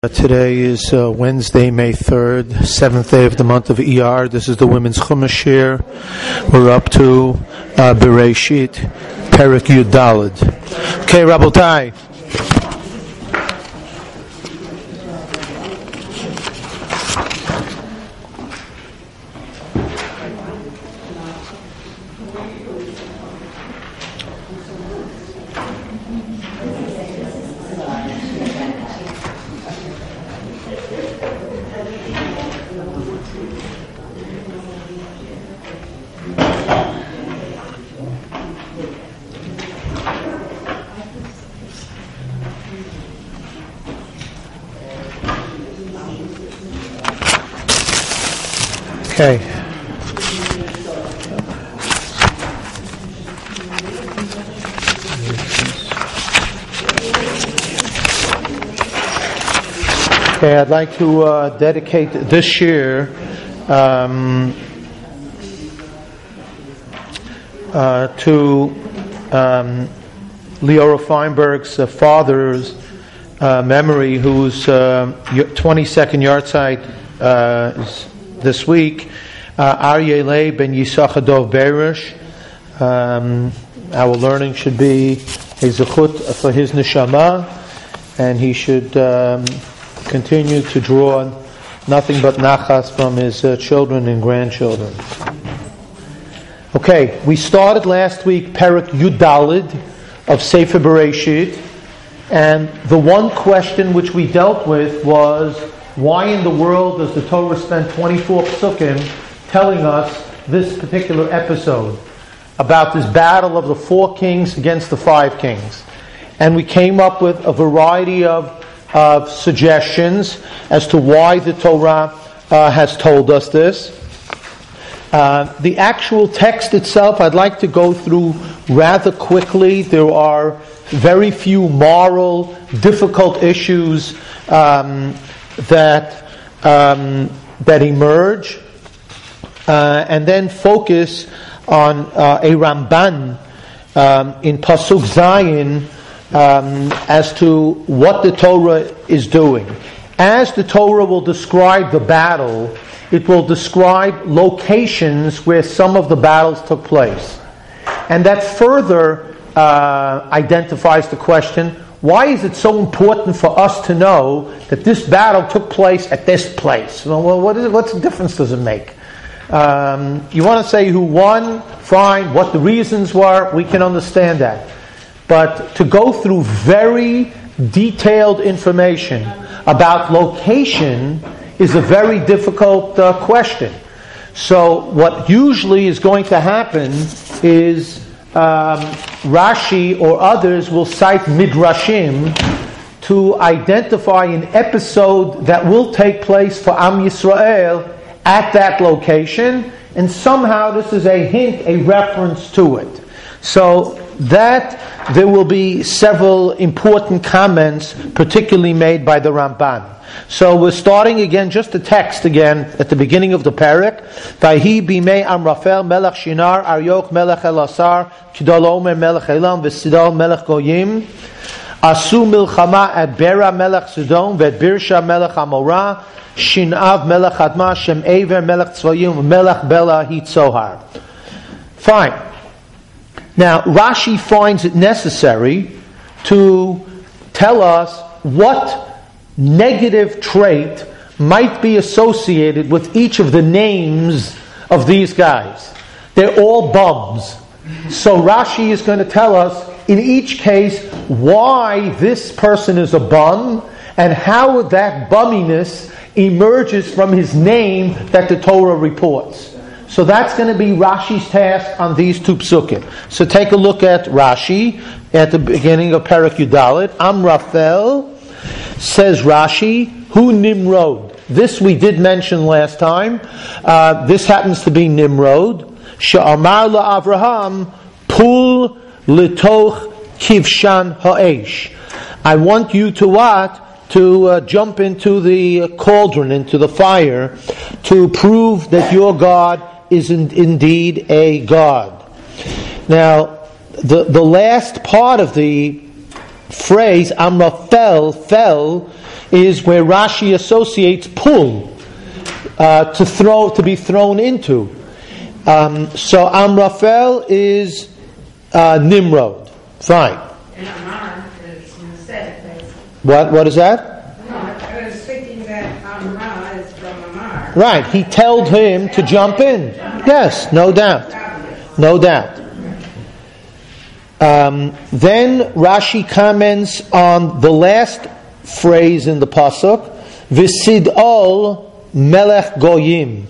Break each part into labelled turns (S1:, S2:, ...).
S1: Today is Wednesday, May 3rd, 7th day of the month of Iyar. This is the Women's Chumash Shir. We're up to Bereshit, Perek Yud Daled. Okay, Rabotai. Okay. Okay, I'd like to dedicate this year to Leora Feinberg's father's memory, whose 22nd yahrzeit is this week. Aryeh Leib ben Yisachar Dov Beirish. Our learning should be a zechut for his neshama, and he should continue to draw nothing but nachas from his children and grandchildren. Okay, we started last week Perek Yud Daled of Sefer Bereshit, and the one question which we dealt with was, why in the world does the Torah spend 24 psukim telling us this particular episode about this battle of the 4 kings against the 5 kings? And we came up with a variety of suggestions as to why the Torah has told us this. The actual text itself, I'd like to go through rather quickly. There are very few moral, difficult issues that emerge, and then focus on a Ramban in Pasuk Zayin as to what the Torah is doing. As the Torah will describe the battle, it will describe locations where some of the battles took place, and that further identifies the question: why is it so important for us to know that this battle took place at this place? Well, what's the difference does it make? You want to say who won? Fine. What the reasons were? We can understand that. But to go through very detailed information about location is a very difficult question. So what usually is going to happen is Rashi or others will cite midrashim to identify an episode that will take place for Am Yisrael at that location, and somehow this is a hint, a reference to it. So that there will be several important comments, particularly made by the Ramban. So we're starting again, just the text again, at the beginning of the parak. Vayhi bimei Amraphel melech Shinar Aryoch melech Elasar Kidol Omer melech Elam v'Sidal melech Goyim Asu milchama at Bera melech Sidon v'et Birsha melech Amorah Shinav melech Adma Shem Ever melech Tzvayim melech Bela Hitzohar. Fine. Now Rashi finds it necessary to tell us what negative trait might be associated with each of the names of these guys. They're all bums. So Rashi is going to tell us in each case why this person is a bum and how that bumminess emerges from his name that the Torah reports. So that's going to be Rashi's task on these 2 psukim. So take a look at Rashi at the beginning of Perek Yud Daled. Amraphel, says Rashi, who Nimrod? This we did mention last time. This happens to be Nimrod. She'amar la'Avraham, pul litoch kivshan ha'esh. I want you to what? To jump into the cauldron, into the fire, to prove that your God is indeed a God. Now, the last part of the phrase Amraphel, fell, is where Rashi associates pul, to be thrown into. So Amraphel is Nimrod. Fine.
S2: And Amar is Neseh.
S1: What is that?
S2: No, I was thinking that Amar is from Amar.
S1: Right. He told him to jump in. Yes, no doubt. No doubt. Then Rashi comments on the last phrase in the pasuk, V'sid'ol melech goyim.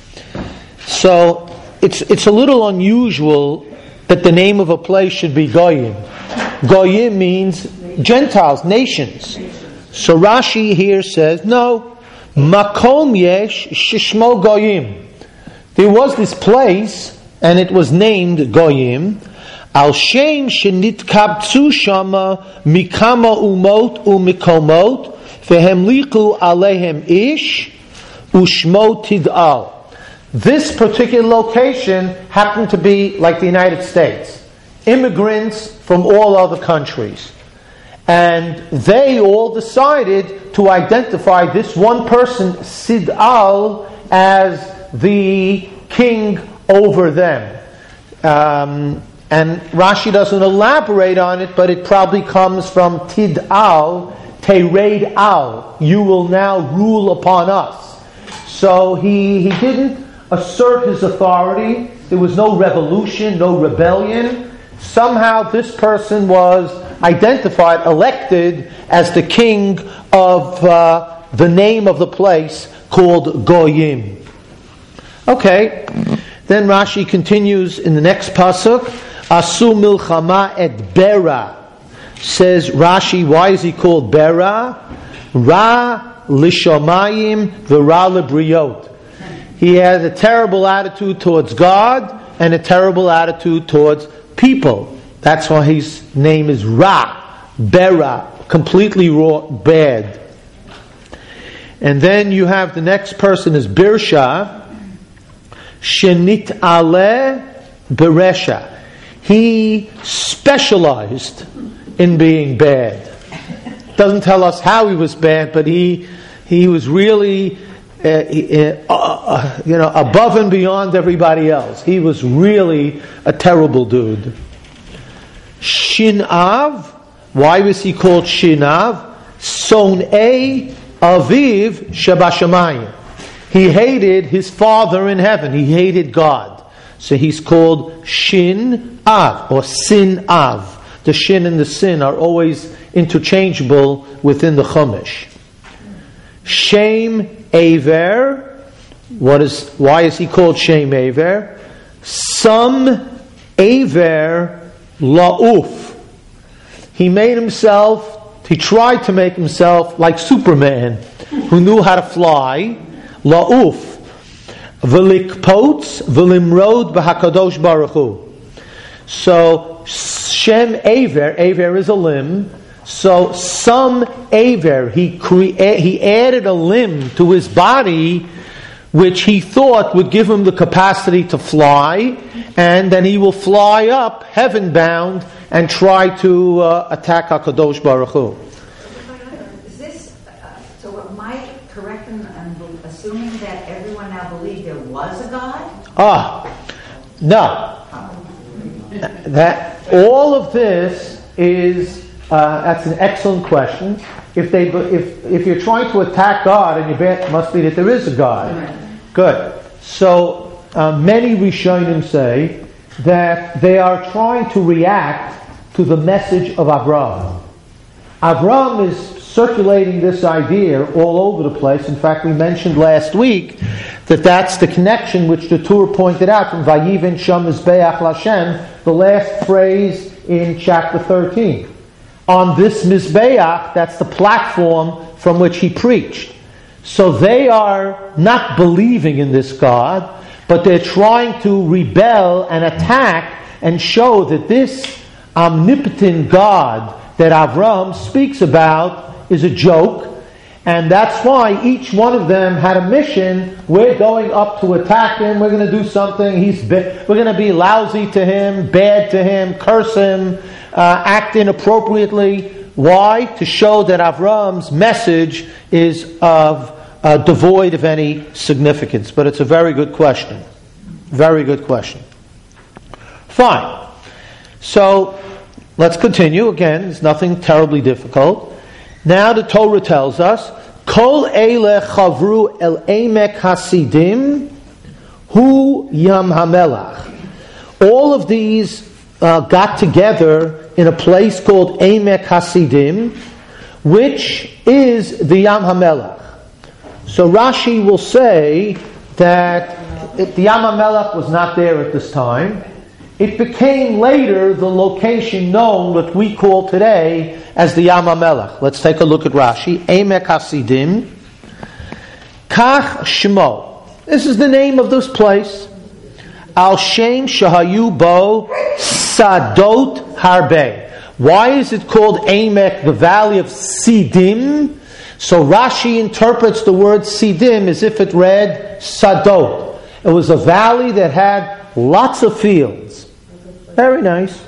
S1: So it's a little unusual that the name of a place should be goyim. Goyim means Gentiles, nations. So Rashi here says, no, makom yesh shishmo goyim. There was this place, and it was named Goyim, al shem shenitkabtzu shama mikama umot umikomot vehemliku alehem ish ushmo tid'al. This particular location happened to be like the United States. Immigrants from all other countries. And they all decided to identify this one person, Sid'al, as the king over them. And Rashi doesn't elaborate on it, but it probably comes from Tid'al, Tereid Al. You will now rule upon us. So he didn't assert his authority. There was no revolution, no rebellion. Somehow this person was identified, elected as the king of the name of the place called Goyim. Okay, then Rashi continues in the next pasuk, Asu milchama et Bera. Says Rashi, why is he called Bera? Ra lishamayim v'ra lebriot. He has a terrible attitude towards God and a terrible attitude towards people. That's why his name is Ra, Bera, completely raw, bad. And then you have the next person is Birsha, Shenit Ale Beresha. He specialized in being bad. Doesn't tell us how he was bad, but he was really above and beyond everybody else. He was really a terrible dude. Shinav, why was he called Shinav? Son'ei Aviv Shabashamayim. He hated his father in heaven. He hated God. So he's called Shin Av or Sin Av. The Shin and the Sin are always interchangeable within the Chumash. Shem Aver. Why is he called Shem Aver? Some Aver La'uf. He tried to make himself like Superman, who knew how to fly. La'uf. V'likpots v'limrod b'hakadosh baruch hu. So Shem Aver is a limb. So some Aver, he added a limb to his body, which he thought would give him the capacity to fly, and then he will fly up heaven bound and try to attack HaKadosh Baruch Hu.
S3: Is this, so am I correct in assuming that everyone now believes there was a God?
S1: No. That all of this is that's an excellent question. If you're trying to attack God, and your bet must be that there is a God.
S3: Right.
S1: Good. So many Rishonim say that they are trying to react to the message of Avraham. Avraham is circulating this idea all over the place. In fact, we mentioned last week that that's the connection which the Torah pointed out from Vayiven Sham Mizbeach Lashem, the last phrase in chapter 13. On this Mizbeach, that's the platform from which he preached. So they are not believing in this God, but they're trying to rebel and attack and show that this omnipotent God that Avraham speaks about is a joke, and that's why each one of them had a mission. We're going up to attack him. We're going to do something. We're going to be lousy to him, bad to him, curse him, act inappropriately. Why? To show that Avram's message is devoid of any significance. But it's a very good question. Very good question. Fine. So, let's continue. Again, it's nothing terribly difficult. Now the Torah tells us, Kol eile chavru el emek hasidim hu yam hamelach. All of these got together in a place called Emek Hasidim, which is the Yam HaMelech. So Rashi will say that the Yam HaMelech was not there at this time. It became later the location known, what we call today, as the Yam HaMelech. Let's take a look at Rashi. Emek Hasidim. Kach Shemo. This is the name of this place. Al Shem Shahayu Bo Sadot Harbe. Why is it called Emek, the valley of Sidim? So Rashi interprets the word Sidim as if it read Sadot. It was a valley that had lots of fields. Very nice.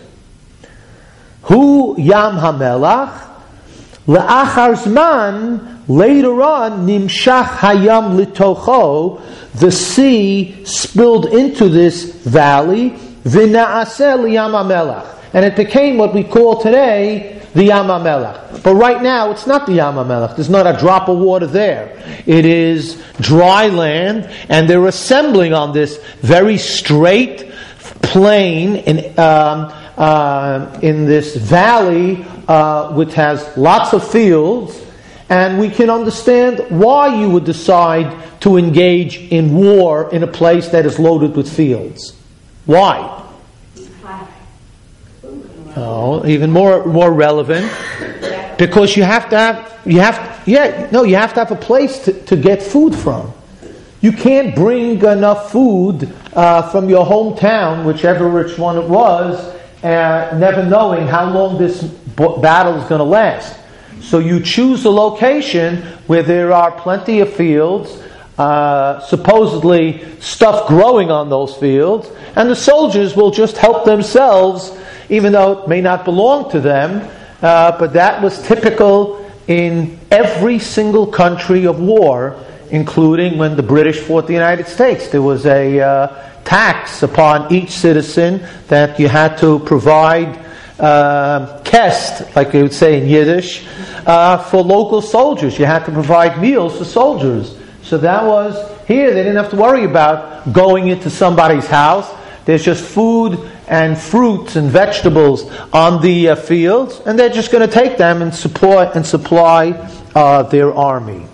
S1: Hu Yam HaMelach Le'achar Zman. Later on, Nimshach Hayam Litocho, the sea spilled into this valley, V'na'aseh Liyam HaMelach, and it became what we call today the Yam HaMelach. But right now, it's not the Yam HaMelach. There's not a drop of water there. It is dry land, and they're assembling on this very straight plain in this valley, which has lots of fields. And we can understand why you would decide to engage in war in a place that is loaded with fields. Why? Oh, even more relevant, because you have to have a place to get food from. You can't bring enough food from your hometown, whichever which one it was, never knowing how long this battle is going to last. So you choose a location where there are plenty of fields, supposedly stuff growing on those fields, and the soldiers will just help themselves, even though it may not belong to them. But that was typical in every single country of war, including when the British fought the United States. There was a tax upon each citizen that you had to provide kest, like they would say in Yiddish, for local soldiers. You had to provide meals for soldiers. So that was here. They didn't have to worry about going into somebody's house. There's just food and fruits and vegetables on the fields, and they're just going to take them and supply their army.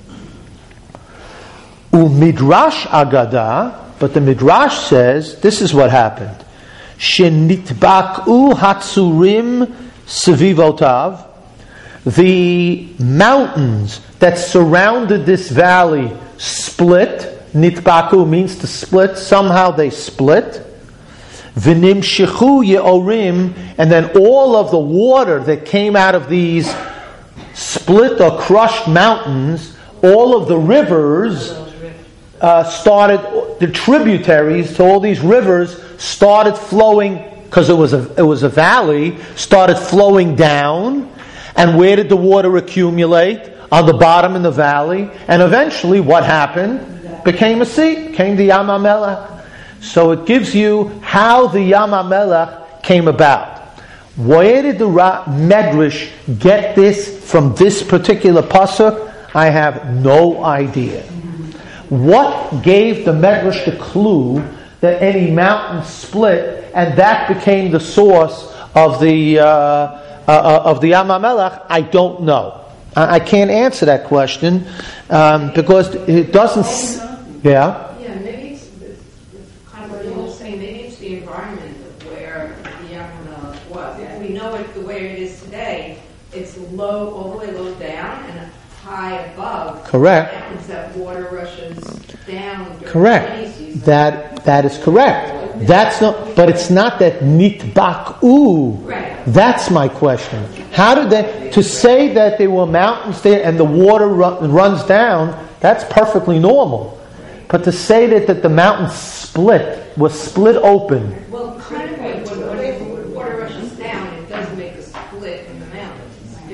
S1: Midrash Agada, but the Midrash says this is what happened. Shenitbak'u hatsurim sevivotav. The mountains that surrounded this valley split. Nitbaku means to split. Somehow they split. V'nimshechu ye'orim, and then all of the water that came out of these split or crushed mountains, all of the rivers started, the tributaries to all these rivers started flowing, because it was a valley, started flowing down. And where did the water accumulate? On the bottom in the valley. And eventually what happened? Became a sea, came the Yam HaMelech. So it gives you how the Yam HaMelech came about. Where did the Medrash get this from this particular pasuk? I have no idea. What gave the Medrash the clue that any mountain split and that became the source of the Yam HaMelech? I don't know. I can't answer that question because it doesn't.
S2: Yeah, maybe it's kind of what you're saying. Maybe it's the environment of where the Yam HaMelech was. If we know it the way it is today, it's low, all the way low down, and high above.
S1: Correct.
S2: Mountains that water rushes down.
S1: Correct. That is correct. That's not, but it's not that nitbak'u.
S2: Right.
S1: That's my question. How did they, to say that there were mountains there and the water runs down, that's perfectly normal. But to say that the mountain was split open.
S2: Well, kind of when water rushes down, it does make a split in the mountains.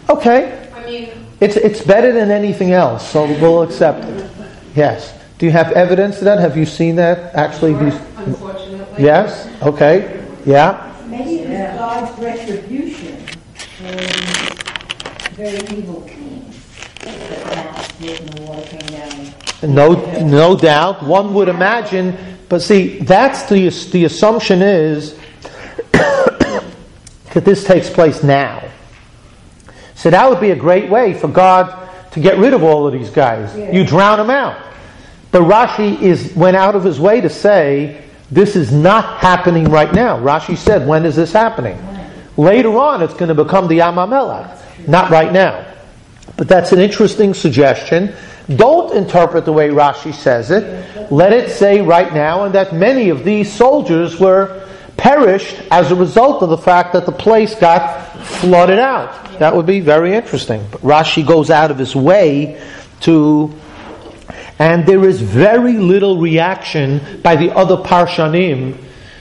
S1: Okay.
S2: I mean,
S1: It's better than anything else, so we'll accept it. Yes. Do you have evidence of that? Have you seen that? Actually,
S2: unfortunately.
S1: yes? Okay. Yeah?
S4: Maybe it was God's retribution for very evil kings that the water came down.
S1: No doubt. One would imagine, but see, that's the assumption is that this takes place now. So that would be a great way for God to get rid of all of these guys.
S4: Yeah.
S1: You drown them out. But Rashi went out of his way to say, this is not happening right now. Rashi said, when is this happening? Later on, it's going to become the Yam HaMelech. Not right now. But that's an interesting suggestion. Don't interpret the way Rashi says it. Let it say right now, and that many of these soldiers were perished as a result of the fact that the place got flooded out. That would be very interesting. But Rashi goes out of his way to... And there is very little reaction by the other Parshanim,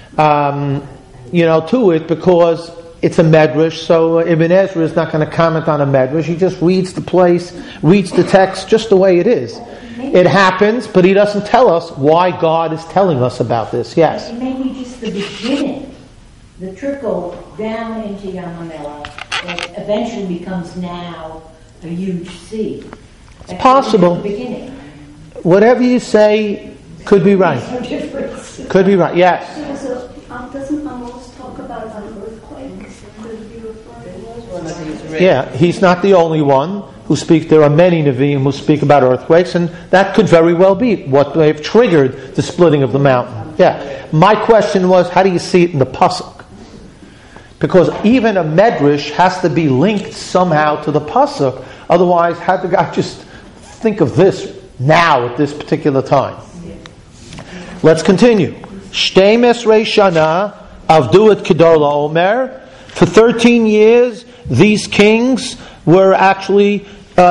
S1: to it, because it's a medrash. So Ibn Ezra is not going to comment on a medrash. He just reads the text just the way it is. It happens, but he doesn't tell us why God is telling us about this. Yes.
S4: It may be just the beginning, the trickle down into Yam HaMelech that eventually becomes now a huge sea.
S1: It's possible.
S4: The beginning.
S1: Whatever you say could be right. Could be right, yes.
S5: So, doesn't Amos talk about an earthquake? Could be referred to?
S1: Yeah, he's not the only one who speaks. There are many Nevi'im who speak about earthquakes, and that could very well be what may have triggered the splitting of the mountain. Yeah. My question was, how do you see it in the Pasuk? Because even a medrash has to be linked somehow to the Pasuk. Otherwise, how did the guy just think of this now at this particular time? Let's continue. Shtei Mesrei Shana Avdu et Kedar Laomer. For 13 years, these kings were actually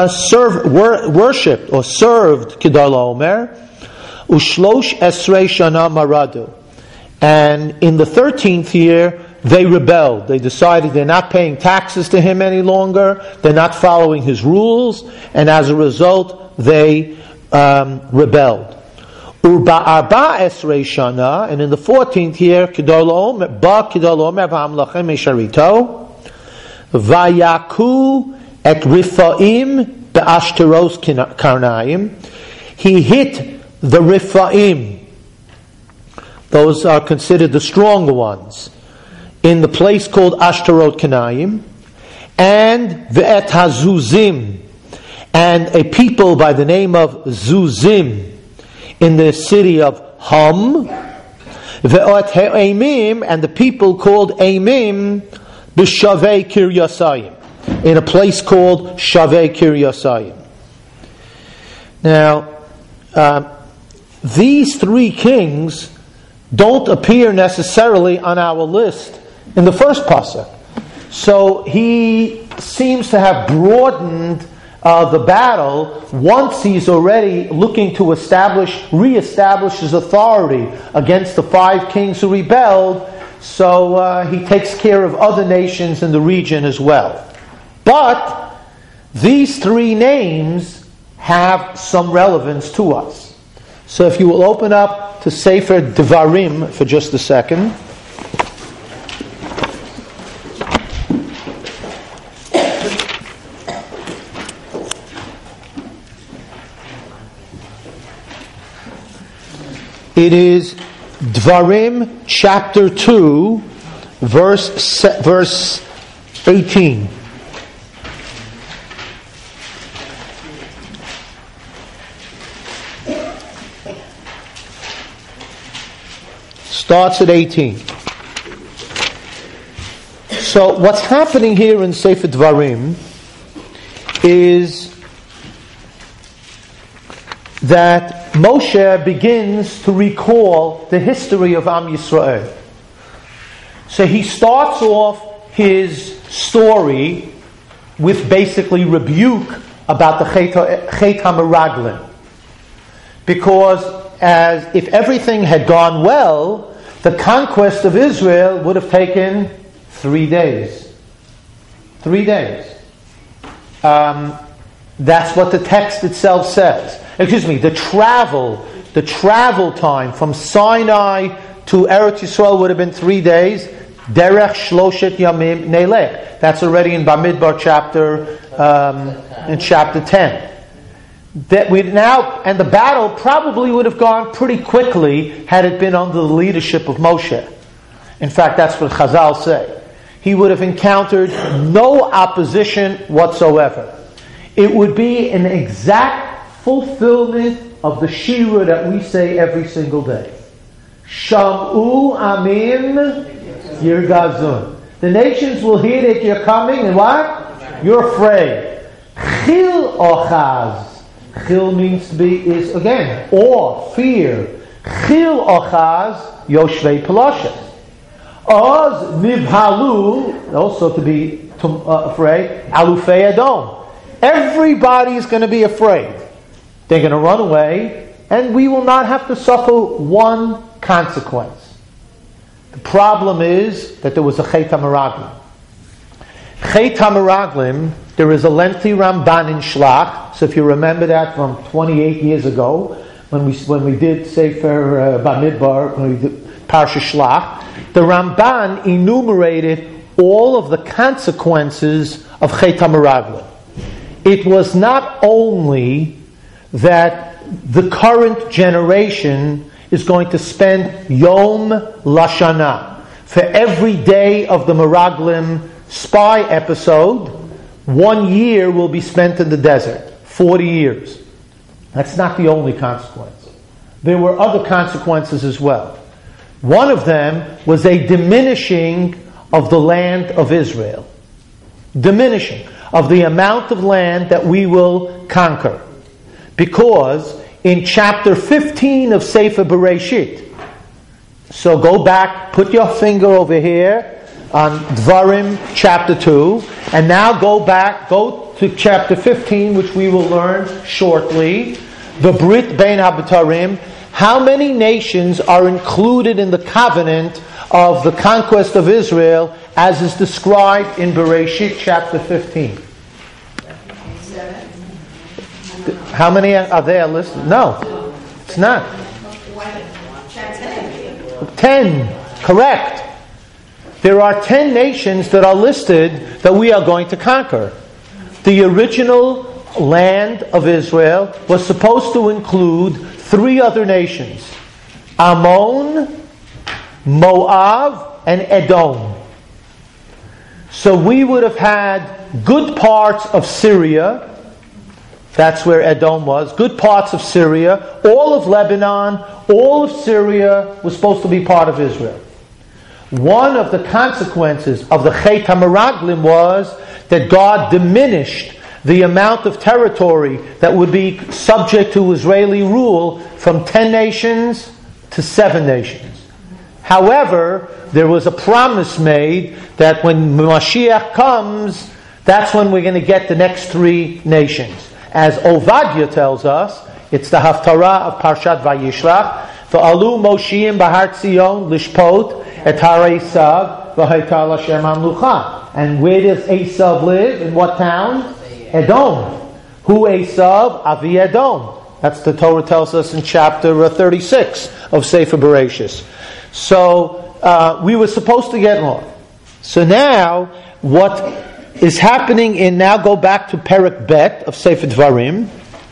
S1: worshipped or served Kedar Laomer. Ushlosh Esrei Shana Maradu. And in the 13th year, they rebelled. They decided they're not paying taxes to him any longer. They're not following his rules. And as a result, they rebelled. Urba Arba Esrei Shana, and in the 14th year, Kedar Laomer v'Hamlachem Mesharito, Vayaku et Rifaim be'Ashtaros Karnaim. He hit the Rifaim. Those are considered the stronger ones, in the place called Ashtarot Kanaim, and Ve'et HaZuzim, and a people by the name of Zuzim, in the city of Hum, Ve'et Ha'amim, and the people called Amim, B'Shavei Kiryasayim, in a place called Shavei Kiryasayim. Now, these three kings don't appear necessarily on our list in the first pasuk. So he seems to have broadened the battle once he's already looking to reestablish his authority against the 5 kings who rebelled. So he takes care of other nations in the region as well. But these 3 names have some relevance to us. So if you will open up to Sefer Devarim for just a second. It is Devarim chapter 2, verse 18. Starts at 18. So what's happening here in Sefer Devarim is that Moshe begins to recall the history of Am Yisrael. So he starts off his story with basically rebuke about the Chet HaMeraglim. Because as if everything had gone well, the conquest of Israel would have taken 3 days. 3 days. That's what the text itself says. The travel time from Sinai to Eretz Yisrael would have been 3 days. Derech Shloshet Yamim Nelech. That's already in Bamidbar chapter 10. And the battle probably would have gone pretty quickly had it been under the leadership of Moshe. In fact, that's what Chazal say. He would have encountered no opposition whatsoever. It would be an exact fulfillment of the Shira that we say every single day. Sham'u Amim Yirgazun. The nations will hear that you're coming, and what? You're afraid. Chil Ochaz. Chil means to be, is again, awe, fear. Chil Ochaz Yoshvei Peloshes. Oz Nivhalu, also to be afraid, Alufei Adom. Everybody is going to be afraid. They're going to run away, and we will not have to suffer one consequence. The problem is that there was a Chet HaMeraglim. Chet HaMeraglim, there is a lengthy Ramban in Shlach. So if you remember that from 28 years ago, when we did Sefer Bamidbar, when we did Parsha Shlach, the Ramban enumerated all of the consequences of Chet HaMeraglim. It was not only that the current generation is going to spend Yom Lashana. For every day of the Meraglim spy episode, 1 year will be spent in the desert. 40 years. That's not the only consequence. There were other consequences as well. One of them was a diminishing of the land of Israel. Diminishing of the amount of land that we will conquer. Because in chapter 15 of Sefer Bereshit, so go back, put your finger over here on Dvarim chapter 2, and now go to chapter 15, which we will learn shortly, the Brit Bein HaBetarim. How many nations are included in the covenant of the conquest of Israel as is described in Bereshit chapter 15? How many are there listed? No, it's not. 10, correct. There are 10 nations that are listed that we are going to conquer. The original land of Israel was supposed to include 3 other nations: Ammon, Moab, and Edom. So we would have had good parts of Syria. That's where Edom was. Good parts of Syria, all of Lebanon, all of Syria was supposed to be part of Israel. One of the consequences of the Chet HaMeraglim was that God diminished the amount of territory that would be subject to Israeli rule from 10 nations to 7 nations. However, there was a promise made that when Mashiach comes, that's when we're going to get the next 3 nations. As Ovadia tells us, it's the Haftarah of Parshat Vayishlach. V'alu Moshiim Bahar Tzion Lishpot et Har Esav v'Haitar Lashem Amlucha. And where does Esav live? In what town? Edom. Who Esav? Avi Edom. That's the Torah tells us in chapter 36 of Sefer Bereshis. So we were supposed to get more. So now what is happening in, now go back to Perek Bet of Sefer Dvarim.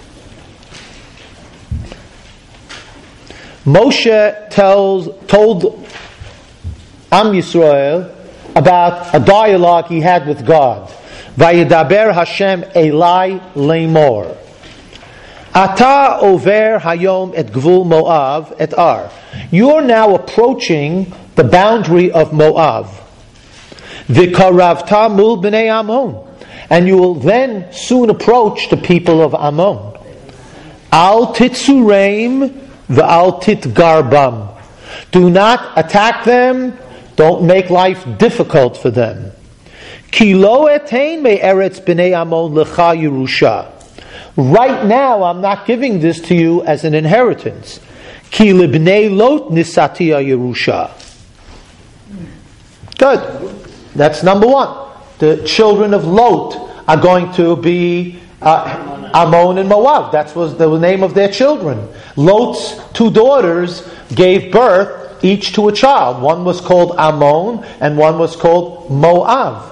S1: Moshe told Am Yisrael about a dialogue he had with God. Vayedaber Hashem Elai Lemor. Ata over Hayom et Gvul Moav et Ar. You're now approaching the boundary of Moav. V'karavta mul b'nei Ammon, and you will then soon approach the people of Ammon. Al titzureim v'al titgarbam. Do not attack them. Don't make life difficult for them. Ki lo etein me'eretz b'nei Ammon lecha Yerusha. Right now, I'm not giving this to you as an inheritance. Ki libnei Lot nisatia Yerusha. Good. That's number 1. The children of Lot, are going to be Ammon and Moab. That was the name of their children. Lot's two daughters gave birth each to a child. One was called Ammon and one was called Moab.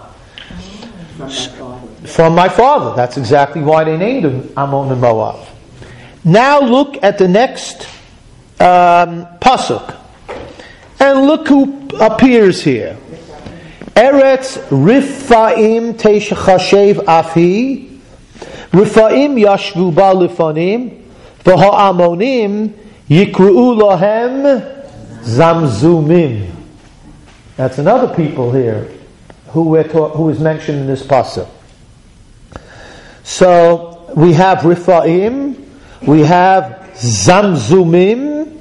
S1: From my father. That's exactly why they named him Ammon and Moab. Now look at the next pasuk. And look who appears here. Eretz Rifaim Teshachashev Afi. Rifaim Yashvu Ba Lifanim. V'ha'amonim Yikru'u Lahem Zamzumim. That's another people here who is mentioned in this pasuk. So we have Rifaim, we have Zamzumim,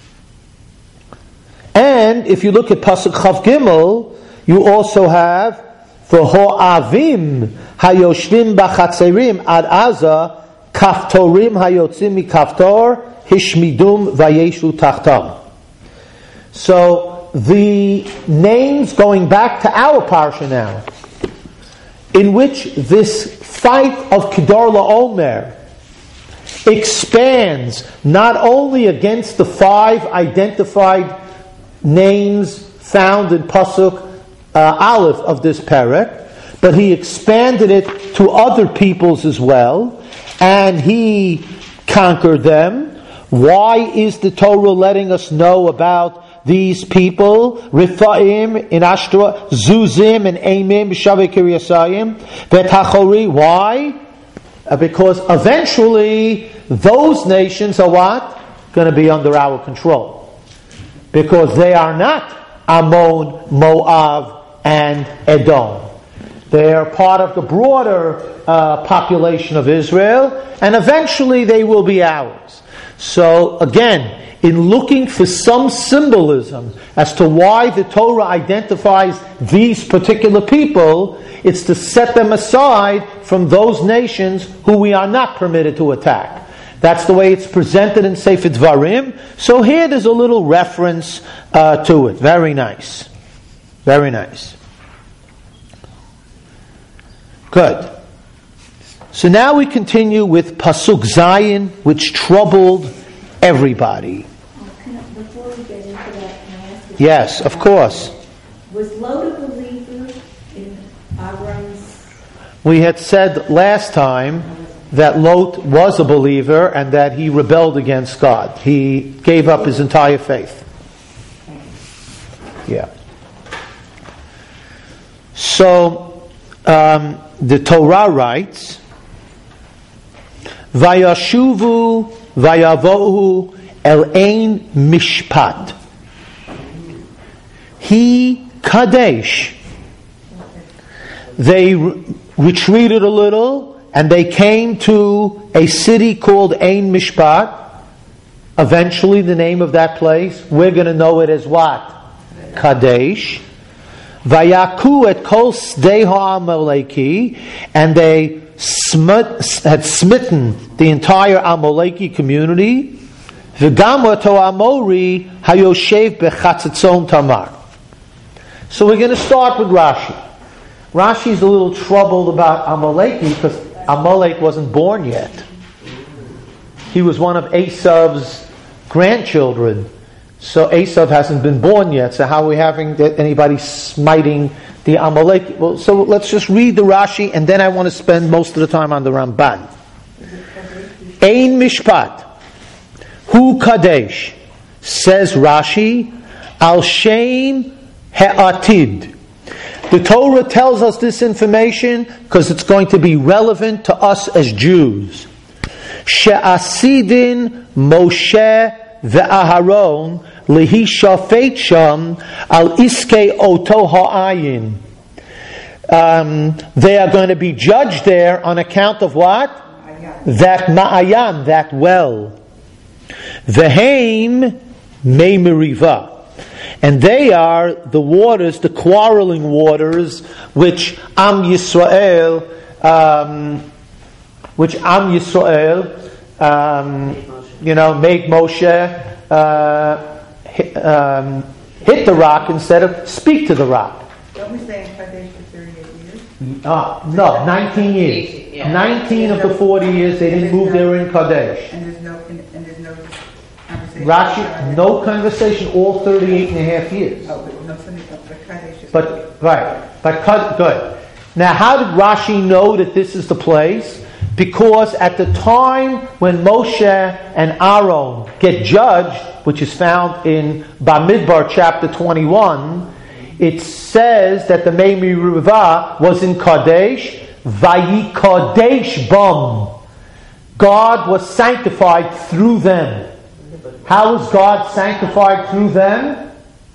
S1: and if you look at pasuk Chav Gimel, you also have V'ho'avim hayoshvim b'chatzerim ad Aza kaftorim hayotzim mikaftor hishmidum vayeshu tachtam. So the names going back to our parsha now, in which this fight of Kedar LaOmer expands not only against the 5 identified names found in pasuk Aleph of this parak, but he expanded it to other peoples as well, and he conquered them. Why is the Torah letting us know about these people? Rifaim in Ashtra, Zuzim and Amim, Shavei Kiryasayim, Betachori. Why? Because eventually those nations are what? Going to be under our control. Because they are not Ammon, Moab, and Edom. They are part of the broader population of Israel, and eventually they will be ours. So again, in looking for some symbolism as to why the Torah identifies these particular people, it's to set them aside from those nations who we are not permitted to attack. That's the way it's presented in Sefer Dvarim. So here there's a little reference to it. Very nice. Very nice. Good. So now we continue with Pasuk Zayin, which troubled everybody.
S4: Before we get into that, can I ask you?
S1: Yes, of course.
S4: Was Lot a believer in Avram's?
S1: We had said last time that Lot was a believer and that he rebelled against God. He gave up his entire faith. Yeah. So, the Torah writes, Vayashuvu vayavohu el ein mishpat. He kadesh. They retreated a little and they came to a city called Ein Mishpat. Eventually the name of that place, we're going to know it as what? Kadesh. Vayaku et kol sdei ha'amaleki, and they had smitten the entire Amaleki community. V'gam oto Amori hayoshev bechatzitzon Tamar. So we're going to start with Rashi. Rashi's a little troubled about Amaleki because Amalek wasn't born yet. He was one of Esav's grandchildren. So Esav hasn't been born yet. So how are we having anybody smiting the Amalek? Well, so let's just read the Rashi, and then I want to spend most of the time on the Ramban. Ein Mishpat, Hu Kadesh, says Rashi, Al Shem He'atid. The Torah tells us this information because it's going to be relevant to us as Jews. She'asidin Moshe ve'Aharon lihi shafet sham al iskei oto ha'ayin. They are going to be judged there on account of what? That ma'ayan, that well. Ve'heim mei meriva. And they are the waters, the quarreling waters, which Am Yisrael, made Moshe hit the rock instead of speak to the rock.
S6: Don't we say in Kadesh for 38 years?
S1: No, 19 years.
S2: Yeah.
S1: 19 of the 40 years they didn't move, they were in Kadesh.
S6: And there's no conversation.
S1: Rashi, no conversation all 38 and a half years.
S6: Oh, but no, but Kadesh is.
S1: But good. Now, how did Rashi know that this is the place? Because at the time when Moshe and Aaron get judged, which is found in Bamidbar chapter 21, it says that the Mei Merivah was in Kadesh, Vayi Kadesh Bam. God was sanctified through them. How was God sanctified through them?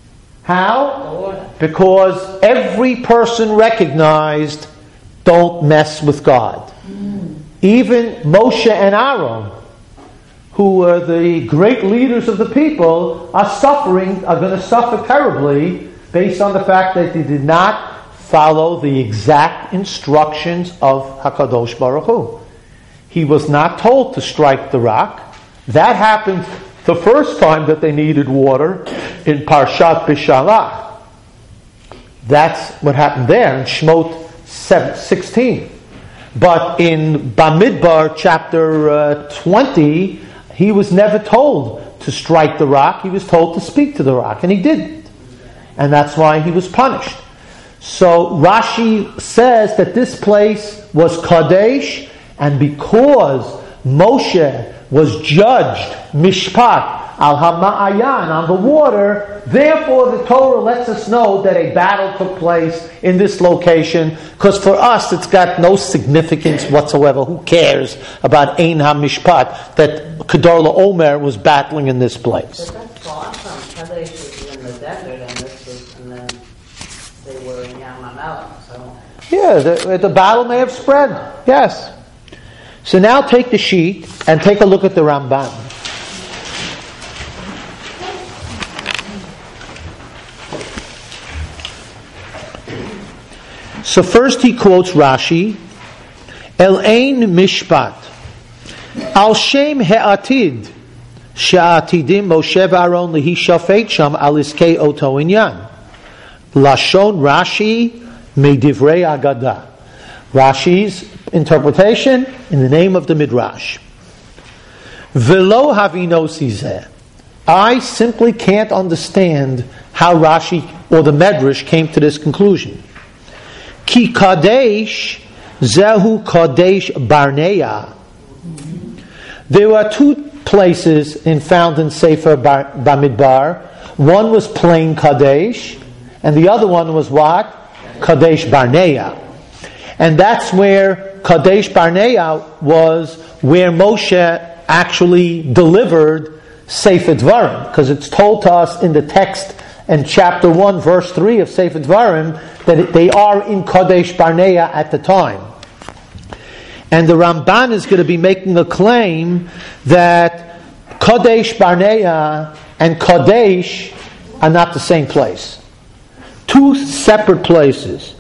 S1: How? Because every person recognized, don't mess with God. Even Moshe and Aaron, who were the great leaders of the people, are going to suffer terribly based on the fact that they did not follow the exact instructions of HaKadosh Baruch Hu. He was not told to strike the rock. That happened the first time that they needed water in Parshat Bishalach. That's what happened there in Shemot 16. But in Bamidbar chapter 20, he was never told to strike the rock. He was told to speak to the rock, and he didn't. And that's why he was punished. So Rashi says that this place was Kadesh, and because Moshe was judged, Mishpat, Al HaMa'ayan, on the water, therefore the Torah lets us know that a battle took place in this location, because for us it's got no significance whatsoever. Who cares about Ein HaMishpat, that Kedar LaOmer was battling in this place?
S7: But that's awesome. Kadesh was in the desert, and then they were in Yam HaMelech, so...
S1: Yeah, the battle may have spread. Yes. So now take the sheet and take a look at the Ramban. So first he quotes Rashi, El ein mishpat, al shem he'atid, she'atidim Moshe v'Aaron lehishafet sham al iskei oto inyan. Lashon Rashi me'divrei Agadah. Rashi's interpretation in the name of the Midrash. Velo havinosi zeh. I simply can't understand how Rashi or the Medrash came to this conclusion. Ki Kadesh Zehu Kadesh Barnea. There were two places found in Sefer Bamidbar. One was plain Kadesh, and the other one was what? Kadesh Barnea. And that's where Kadesh Barnea was, where Moshe actually delivered Sefer Dvarim, because it's told to us in the text in chapter 1, verse 3 of Sefer Dvarim, that they are in Kadesh Barnea at the time. And the Ramban is going to be making a claim that Kadesh Barnea and Kadesh are not the same place. Two separate places.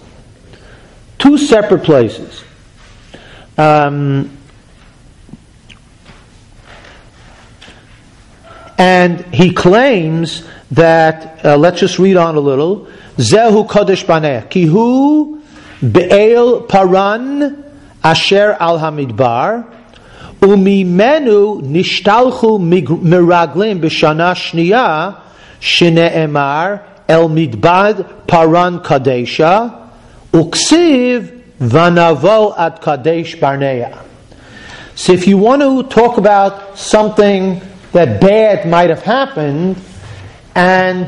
S1: And he claims that, let's just read on a little. Zehu Kadesh Barnea. Kihu Be'el Paran Asher Al Hamidbar. Umimenu Nishtalchu Miraglim B'Shana Shniya Shene'emar El Midbad Paran Kadesha Uksiv Vanavo Ad Kadesh Barnea. So if you want to talk about something that bad might have happened, and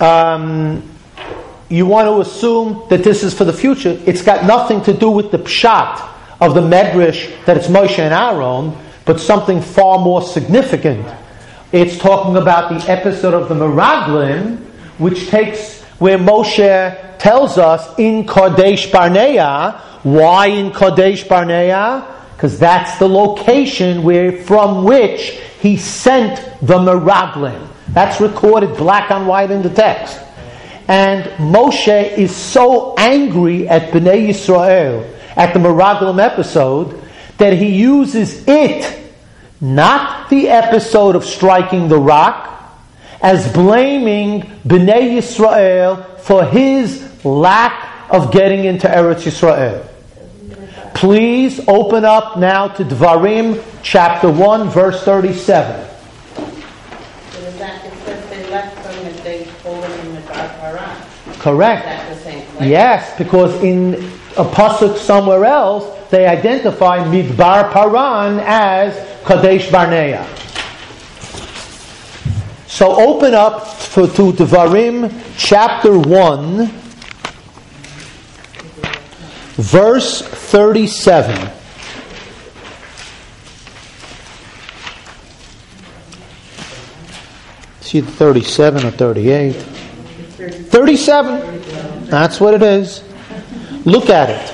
S1: you want to assume that this is for the future, it's got nothing to do with the pshat of the Medrash that it's Moshe and Aaron, but something far more significant. It's talking about the episode of the Meraglim, which takes where Moshe tells us in Kadesh Barnea. Why in Kadesh Barnea? Because that's the location from which he sent the Meraglim. That's recorded black on white in the text. And Moshe is so angry at Bnei Yisrael at the Meraglim episode that he uses it, not the episode of striking the rock, as blaming Bnei Yisrael for his lack of getting into Eretz Yisrael. Please open up now to Dvarim chapter 1 verse 37.
S7: So is that, it says they left from the day fallen in the Midbar Paran.
S1: Correct.
S7: Is that the same place?
S1: Yes, because in a pasuk somewhere else, they identify Midbar Paran as Kadesh Barnea. So open up to Devarim chapter 1, verse 37. See 37 or 38? 37. That's what it is. Look at it.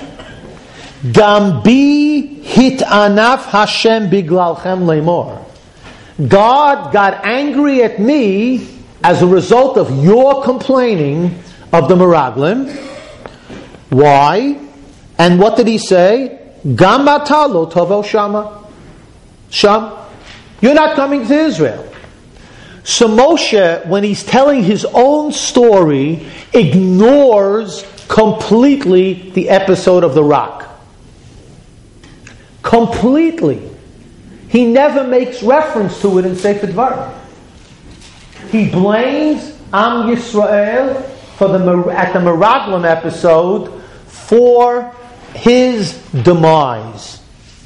S1: Gambi hit anaf Hashem biglalchem lemor. God got angry at me as a result of your complaining of the Meraglim. Why? And what did he say? Gam ata lo tovo shama. Sham. You're not coming to Israel. So Moshe, when he's telling his own story, ignores completely the episode of the rock. Completely. He never makes reference to it in Sefer Dvarim. He blames Am Yisrael at the Meraglim episode for his demise.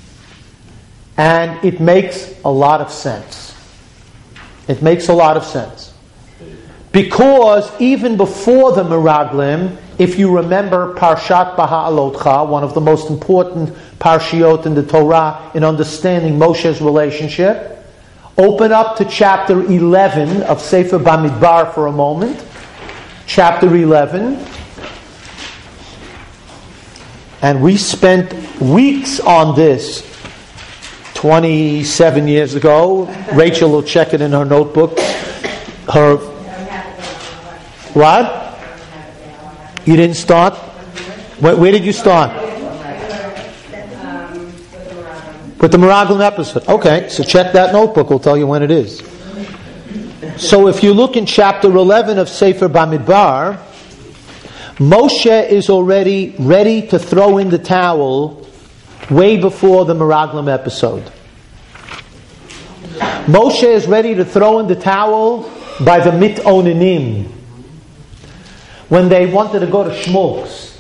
S1: And it makes a lot of sense. It makes a lot of sense. Because even before the Meraglim, if you remember Parshat Baha'alotcha, one of the most important parshiot in the Torah in understanding Moshe's relationship, open up to chapter 11 of Sefer Bamidbar for a moment. Chapter 11. And we spent weeks on this 27 years ago. Rachel will check it in her notebook. What? You didn't start? Where did you start? With the Meraglim episode. Okay, so check that notebook. We'll tell you when it is. So if you look in chapter 11 of Sefer Bamidbar, Moshe is already ready to throw in the towel way before the Meraglim episode. Moshe is ready to throw in the towel by the Mitonanim, when they wanted to go to Shmulks.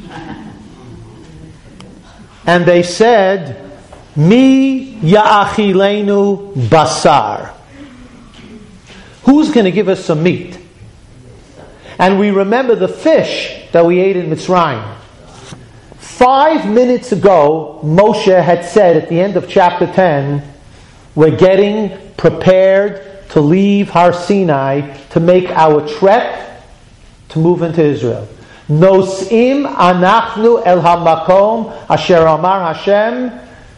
S1: And they said, Mi ya'achilenu basar. Who's going to give us some meat? And we remember the fish that we ate in Mitzrayim. 5 minutes ago, Moshe had said at the end of chapter 10, we're getting prepared to leave Har Sinai to make our trek to move into Israel. Nos'im anachnu el hamakom asher amar Hashem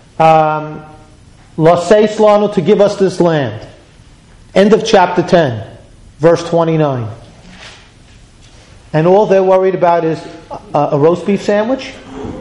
S1: laseis lanu, to give us this land. End of chapter 10, verse 29. And all they're worried about is a roast beef sandwich?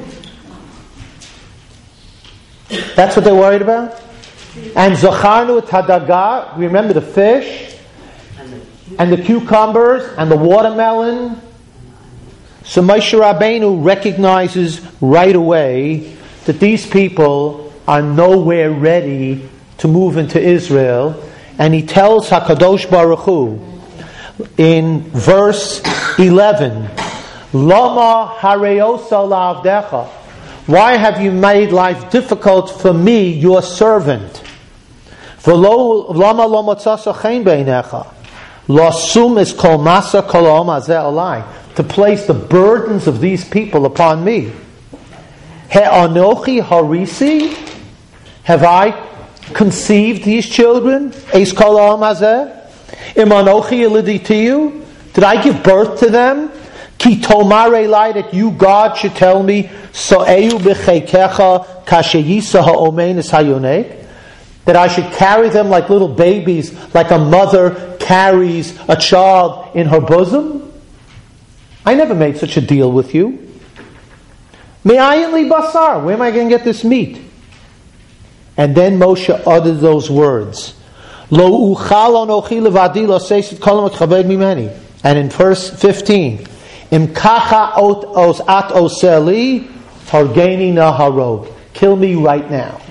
S1: That's what they're worried about? And Zacharnu et hadaga, remember the fish, and the cucumbers, and the watermelon. So Moshe Rabbeinu recognizes right away that these people are nowhere ready to move into Israel. And he tells HaKadosh Baruch Hu in verse 11, Lama hareosa la'avdecha. Why have you made life difficult for me, your servant? Lama lo motzasa chen beinecha. Losum es kol masa kol hazeh alai. To place the burdens of these people upon me. He'anochi harisi. Have I conceived these children? Eis kol hazeh. Imanochi eliditiyu. Did I give birth to them? Ki tomare lai, that you, God, should tell me, so'eu b'cheikecha kasheyisa ha'omein es hayonek, that I should carry them like little babies, like a mother carries a child in her bosom? I never made such a deal with you. Me'ayin li basar, where am I going to get this meat? And then Moshe uttered those words. Lo uchal anochi levadi lo seisit kolam et chaved mimeni. And in verse 15, Im kacha at oseli Hargeni naharog. Kill me right now.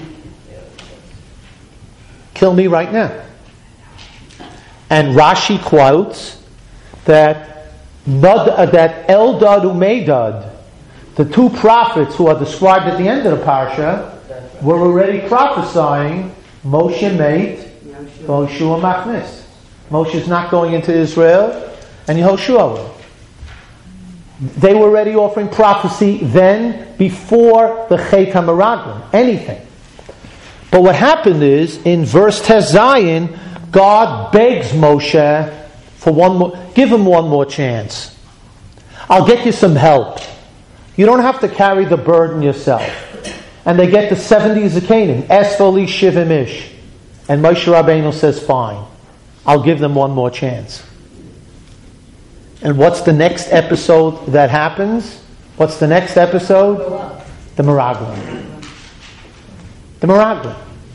S1: Kill me right now. And Rashi quotes that Eldad Umeidad, the two prophets who are described at the end of the parsha, were already prophesying Moshe mate, Yehoshua machnis. Moshe is not going into Israel, and Yehoshua will. They were already offering prophecy then, before the Chet HaMeraglim, anything. But what happened is, in verse Tes Zayin, God begs Moshe for one more, give him one more chance. I'll get you some help. You don't have to carry the burden yourself. And they get to 70 Zakanim, Esfoli Shivim Ish. And Moshe Rabbeinu says, fine, I'll give them one more chance. And what's the next episode that happens? What's the next episode? The Meraglim. The Meraglim.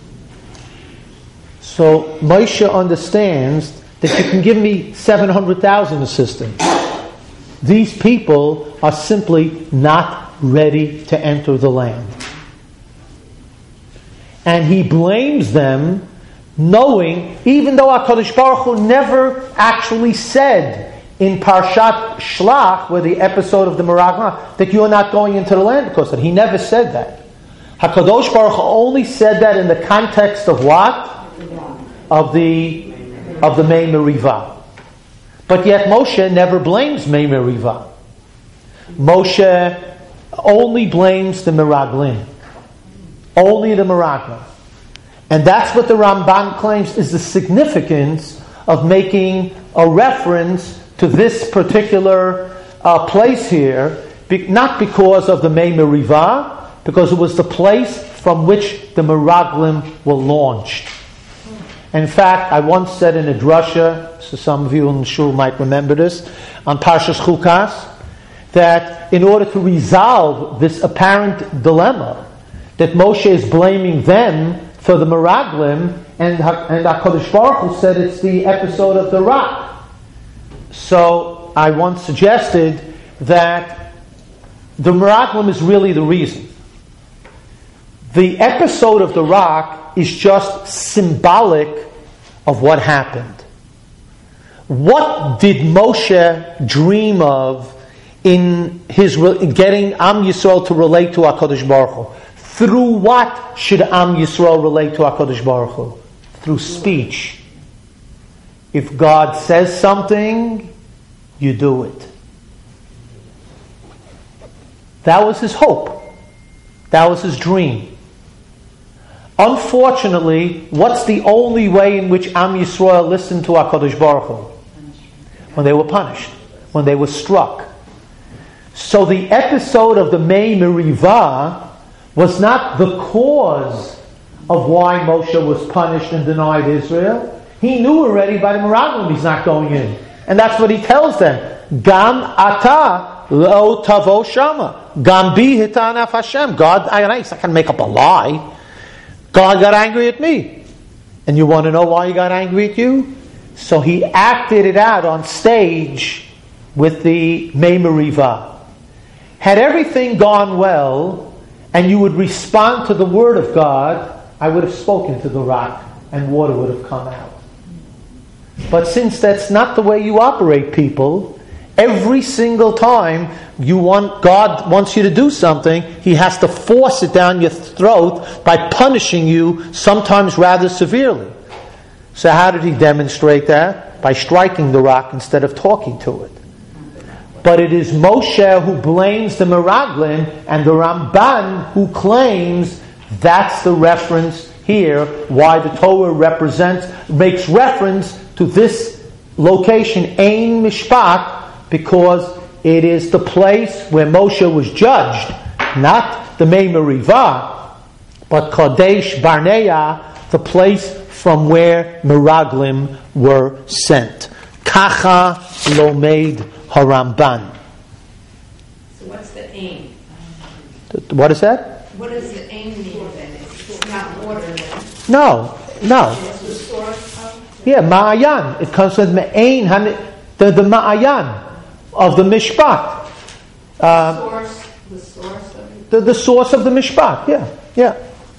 S1: So Moshe understands that you can give me 700,000 assistants. These people are simply not ready to enter the land. And he blames them, knowing, even though HaKadosh Baruch Hu never actually said in Parshat Shlach, where the episode of the Meraglim, that you are not going into the land because of it. He never said that. HaKadosh Baruch Hu only said that in the context of what? Of the Mei Merivah. But yet Moshe never blames Mei Merivah. Moshe only blames the Meraglim. Only the Meraglim. And that's what the Ramban claims is the significance of making a reference to this particular place here, not because of the Mei Merivah, because it was the place from which the Meraglim were launched. In fact, I once said in a drasha, so some of you in the shul might remember this, on Parshas Chukas, that in order to resolve this apparent dilemma, that Moshe is blaming them for the Meraglim, and HaKadosh Baruch Hu said it's the episode of the rock. So I once suggested that the Meraglim is really the reason. The episode of the rock is just symbolic of what happened. What did Moshe dream of in getting Am Yisrael to relate to HaKadosh Baruch Hu? Through what should Am Yisrael relate to HaKadosh Baruch Hu? Through speech. If God says something, you do it. That was his hope. That was his dream. Unfortunately, what's the only way in which Am Yisrael listened to HaKadosh Baruch Hu? When they were punished. When they were struck. So the episode of the Mei Merivah was not the cause of why Moshe was punished and denied Israel. He knew already by the Meraglim he's not going in. And that's what he tells them. Gam ata lo tavo shama. Gam bi hitanaf Hashem. God, I can make up a lie. God got angry at me. And you want to know why he got angry at you? So he acted it out on stage with the Mei Merivah. Had everything gone well, and you would respond to the word of God, I would have spoken to the rock, and water would have come out. But since that's not the way you operate, people, every single time God wants you to do something, He has to force it down your throat by punishing you, sometimes rather severely. So how did He demonstrate that? By striking the rock instead of talking to it. But it is Moshe who blames the Meraglim, and the Ramban who claims that's the reference here, why the Torah makes reference to this location, Ein Mishpat, because it is the place where Moshe was judged, not the Mei Merivah, but Kadesh Barnea, the place from where Meraglim were sent. Kacha Lomeid Haramban.
S2: So what's the aim?
S1: What is that?
S2: What does the aim mean then? It's not water then?
S1: No.
S2: It's the source of?
S1: Yeah, Ma'ayan. It comes from Ma'ain, the Ma'ayan of the Mishpat.
S2: The source of
S1: the source of the mishpat. Yeah.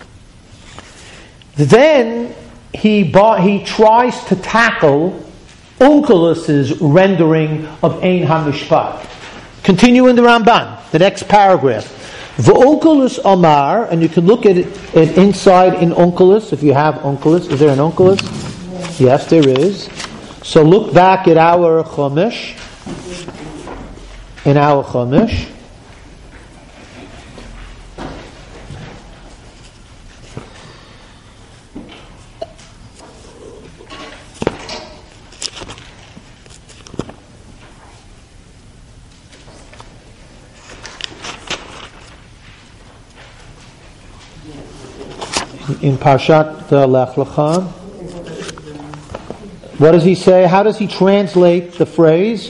S1: Then he tries to tackle Onkelus's rendering of Ein HaMishpat. Continue in the Ramban, the next paragraph. V'Onkelus Amar, and you can look at it inside in Onkelus, if you have Onkelus. Is there an Onkelus? Yes, there is. So look back at our Chumash. In our Chumash. In Parshat Lech Lecha, what does he say? How does he translate the phrase?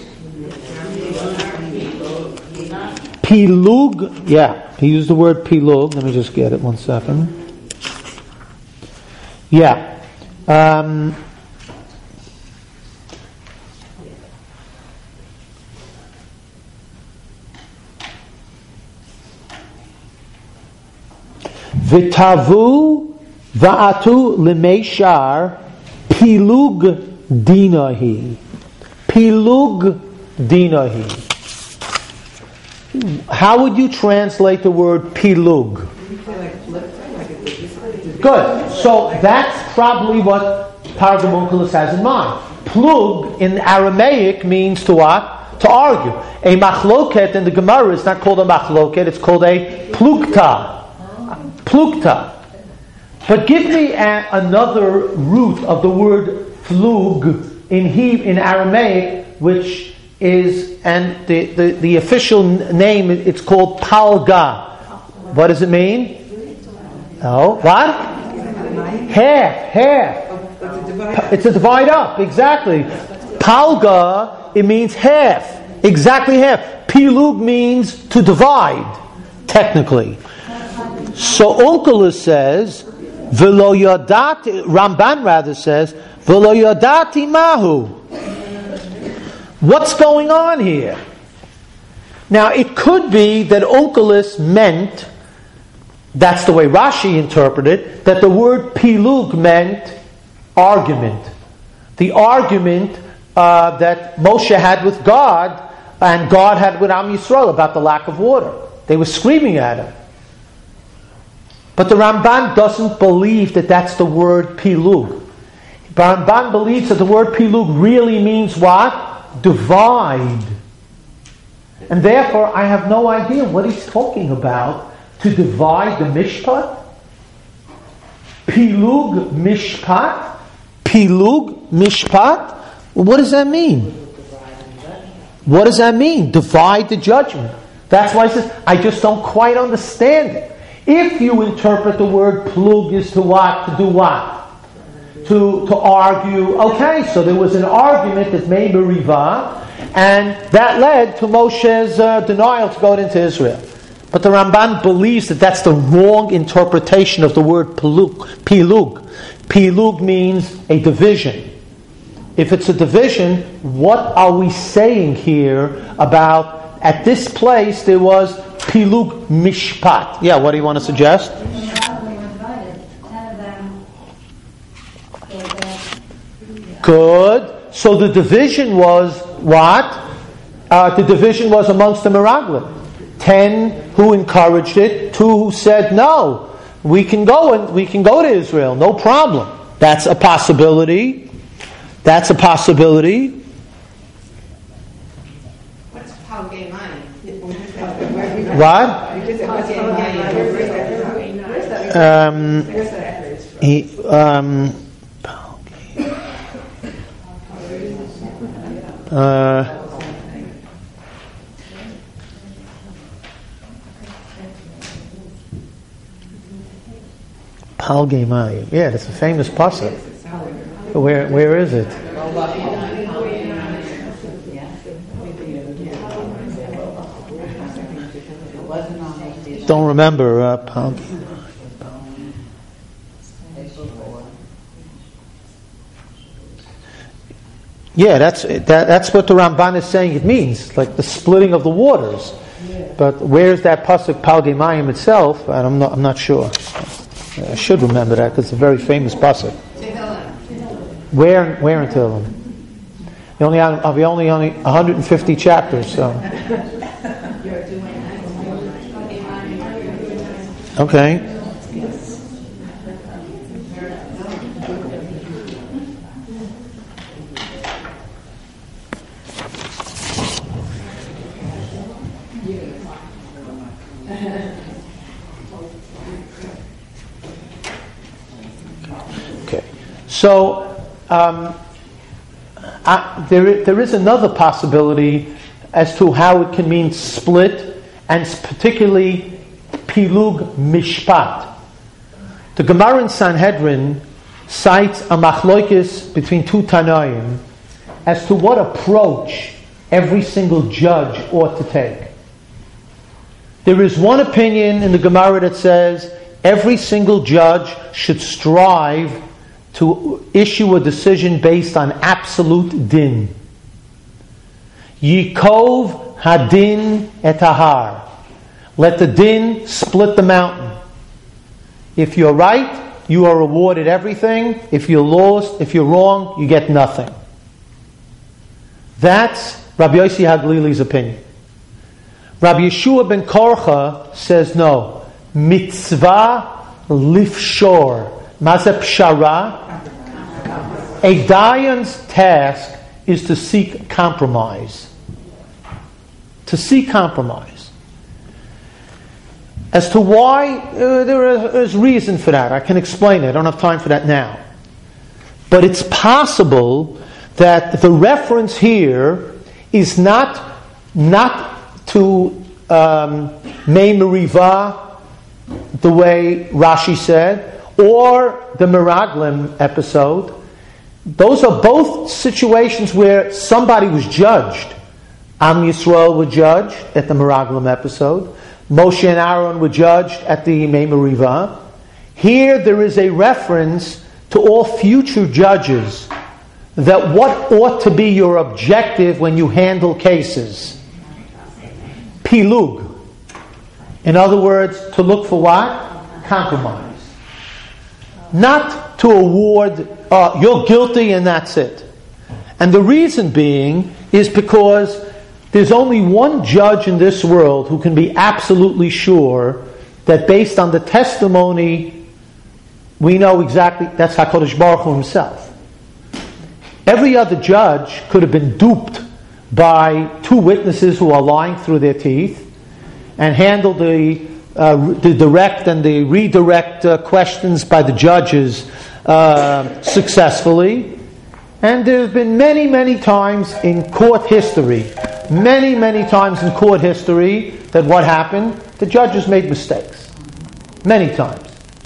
S1: Pilug. Yeah, he used the word pilug. Let me just get it 1 second. Yeah. V'tavu va'atu lemeshar pilug dinahi. Pilug dinahi. How would you translate the word pilug? Good. So that's probably what Targum Onkelos has in mind. Plug in Aramaic means to what? To argue. A machloket in the Gemara is not called a machloket, it's called a plugta. Plugta. But give me another root of the word flug in Aramaic, which is, and the official name, it's called palga. What does it mean? Oh, what? Half. It's a divide up, exactly. Palga, it means half. Exactly half. Pilug means to divide, technically. So Onkelos says, V'lo yadati, Ramban rather says, V'lo yadati mahu. What's going on here? Now it could be that Onkelos meant, that's the way Rashi interpreted, that the word pilug meant argument. The argument that Moshe had with God and God had with Am Yisrael about the lack of water. They were screaming at him. But the Ramban doesn't believe that that's the word pilug. The Ramban believes that the word pilug really means what? Divide. And therefore I have no idea what he's talking about. To divide the mishpat? Pilug mishpat? Pilug mishpat? Well, what does that mean? What does that mean? Divide the judgment. That's why he says, I just don't quite understand it. If you interpret the word plug is to what? To do what? To argue. Okay, so there was an argument that made Merivah, and that led to Moshe's denial to go into Israel. But the Ramban believes that that's the wrong interpretation of the word pilug. Pilug means a division. If it's a division, what are we saying here about, at this place there was pilug mishpat? Yeah, what do you want to suggest? Good. So the division was what? The division was amongst the Meraglim. 10 who encouraged it, 2 who said no, we can go to Israel, no problem. That's a possibility. That's a possibility.
S2: What's Palgei Mani?
S1: What? Palgei Mani. Yeah, it's a famous pasuk. Where is it? Don't remember Palgei. Yeah, that's what the Ramban is saying it means, like the splitting of the waters. But where's that pasuk Palgei Mayim itself? I'm not sure. I should remember that because it's a very famous pasuk. Where in Tehillim? We only 150 chapters, so. Okay. So there is another possibility as to how it can mean split, and particularly pilug mishpat. The Gemara in Sanhedrin cites a machlokes between two Tanaim as to what approach every single judge ought to take. There is one opinion in the Gemara that says every single judge should strive to issue a decision based on absolute din. Yikov hadin et ahar. Let the din split the mountain. If you're right, you are awarded everything. If you're lost, if you're wrong, you get nothing. That's Rabbi Yossi Haglili's opinion. Rabbi Yeshua ben Korcha says no. Mitzvah lifshor. Mazeh pshara. A dayan's task is to seek compromise. To seek compromise. As to why, there is reason for that. I can explain it. I don't have time for that now. But it's possible that the reference here is not to Mei Meriva, the way Rashi said, or the Meraglim episode. Those are both situations where somebody was judged. Am Yisrael were judged at the Meraglim episode. Moshe and Aaron were judged at the Mei Meriva. Here there is a reference to all future judges, that what ought to be your objective when you handle cases. Pilug. In other words, to look for what? Compromise. Not to award, you're guilty and that's it. And the reason being is because there's only one judge in this world who can be absolutely sure that based on the testimony, we know exactly that's HaKadosh Baruch Hu himself. Every other judge could have been duped by two witnesses who are lying through their teeth and handled the direct and the redirect questions by the judges successfully. And there have been many, many times in court history, that what happened? The judges made mistakes. Many times.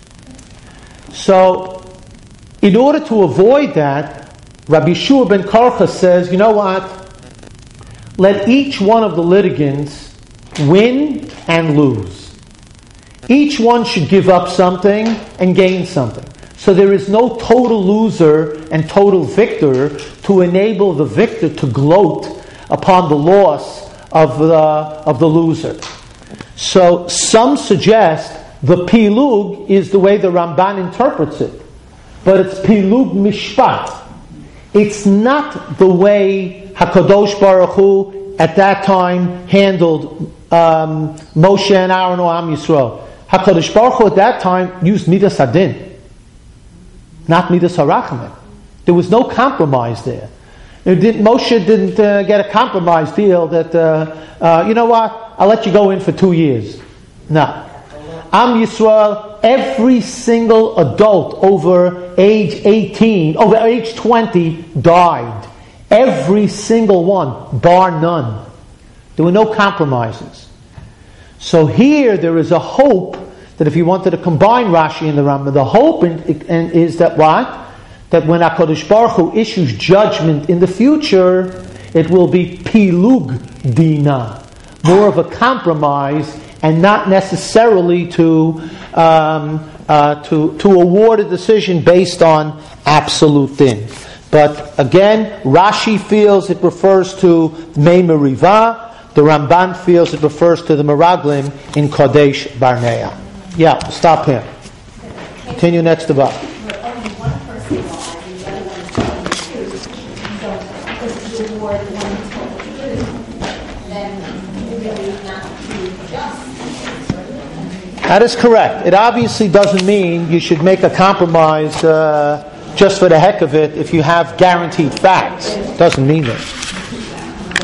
S1: So, in order to avoid that, Rabbi Yeshua ben Korcha says, you know what? Let each one of the litigants win and lose. Each one should give up something and gain something. So there is no total loser and total victor to enable the victor to gloat upon the loss of the loser. So some suggest the pilug is the way the Ramban interprets it. But it's pilug mishpat. It's not the way HaKadosh Baruch Hu at that time handled Moshe and Aaron or Am Yisrael. HaKadosh Baruch Hu at that time used Midas Hadin, not Midas HaRachamim. There was no compromise there. Moshe didn't get a compromise deal that, you know what, I'll let you go in for 2 years. No. Am Yisrael, every single adult over age 18, over age 20 died. Every single one, bar none. There were no compromises. So here there is a hope that if you wanted to combine Rashi and the Rambam, the hope is that what? That when HaKadosh Baruch Hu issues judgment in the future, it will be pilug dina, more of a compromise, and not necessarily to award a decision based on absolute din. But again, Rashi feels it refers to Mei Meriva. The Ramban feels it refers to the Meraglim in Kodesh Barnea. Yeah, stop here. Continue next to Bob.
S5: Where only one person lies and the other one is telling the truth. So if you reward the one who told the truth, then you're really not too just.
S1: That is correct. It obviously doesn't mean you should make a compromise just for the heck of it if you have guaranteed facts. It doesn't mean that.